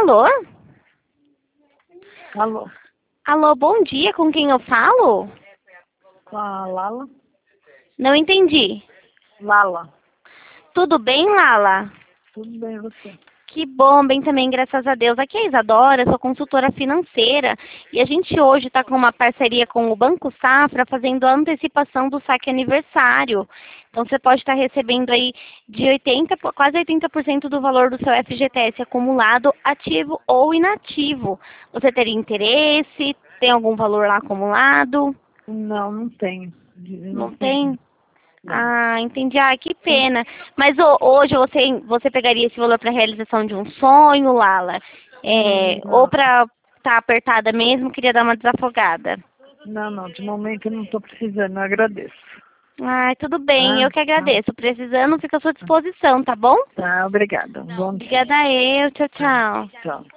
Alô? Alô, Alô, bom dia, com quem eu falo? com a Lala? Não entendi. Lala, Tudo bem, Lala? tudo bem você? Que bom, bem também, graças a Deus. Aqui é a Isadora, sou consultora financeira e a gente hoje está com uma parceria com o Banco Safra fazendo a antecipação do saque aniversário. Então você pode estar recebendo aí de 80, quase 80% do valor do seu FGTS acumulado, ativo ou inativo. Você teria interesse? Tem algum valor lá acumulado? Não, não tenho. Não Não tenho. tem? Não. Ah, entendi. Ah, que pena. Mas hoje você pegaria esse valor para realização de um sonho, Lala? Ou Não, para estar apertada mesmo, queria dar uma desafogada? não, de momento eu não estou precisando, eu agradeço. Ai, tudo bem, Tá? eu que agradeço. Precisando, fica à sua disposição, tá bom? Tá, obrigada. Bom dia. Obrigada eu. Tchau, Tá, tchau. tchau.